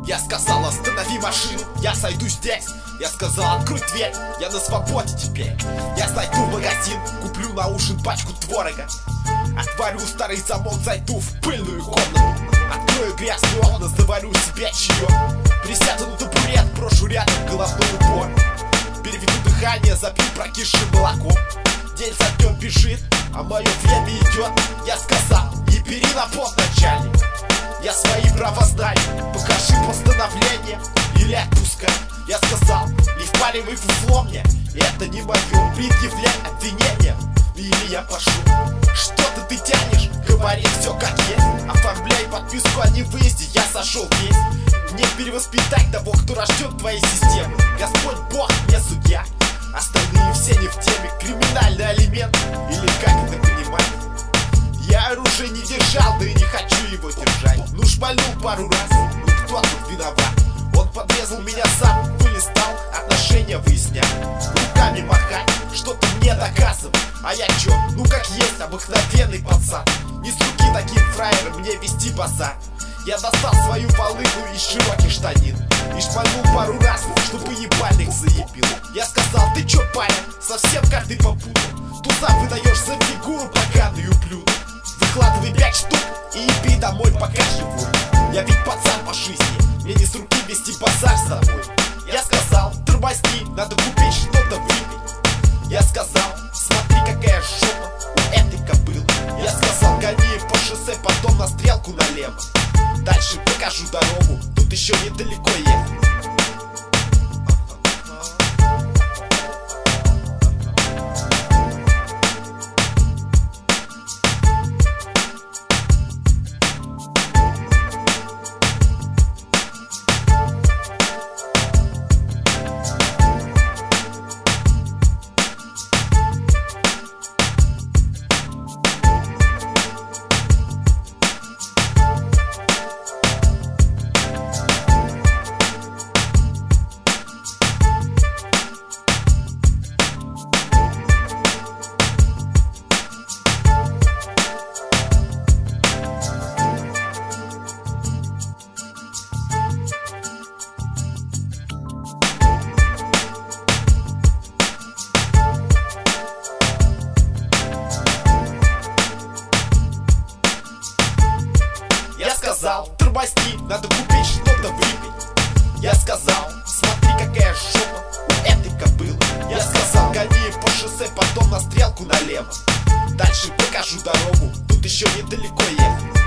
Я сказал, останови машину, я сойду здесь. Я сказал, открой дверь, я на свободе теперь. Я зайду в магазин, куплю на ужин пачку творога. Отворю старый замок, зайду в пыльную комнату. Открою грязные окна, заварю себе чаек. Присяду на табурет, брошу рядом головной убор. Переведу дыхание, запью прокисшим молоком. День за днем бежит, а мое время идет. Я сказал, не бери на пот, начальник. Я свои права знаю, покажи постановление или отпускай. Я сказал, не впаривай фуфло мне, это не мое, предъявляй обвинение. Или я пошу, что-то ты тянешь, говори все как есть. Оформляй подписку о невыезде, я сошел весь. Мне перевоспитать того, кто рожден в твоей системе. Господь Бог мне судья, остальные все не в теме. Криминальный алимент, или как это понимать? Я оружие не держал, да и не хочу его держать. Ну шмальнул пару раз, ну кто тут виноват? Он подрезал меня сам, вылистал, отношения выяснять. Руками махать, что-то мне доказывать. А я чё, ну как есть, обыкновенный пацан. Не с руки таким фраером мне вести базар. Я достал свою полыну из широких штанин и шмальнул пару раз, чтобы ебальник заебил. Я сказал, ты чё, парень, совсем карты попутал? Туда выдаешь за фигуру поганую блюдо. Выкладывай 5 штук и еби домой, пока живой. Я ведь пацан по жизни, мне не с руки вести базар с тобой. Я сказал, тормозни, надо купить что-то выпить. Я сказал, смотри, какая жопа у этой кобылы. Я сказал, гони по шоссе, потом на стрелку налево. Дальше покажу дорогу, тут еще недалеко ехать. Я сказал, тормозни, надо купить что-то выпить. Я сказал, смотри, какая жопа у этой кобылы. Я сказал, гони по шоссе, потом на стрелку налево. Дальше покажу дорогу, тут еще недалеко ехать.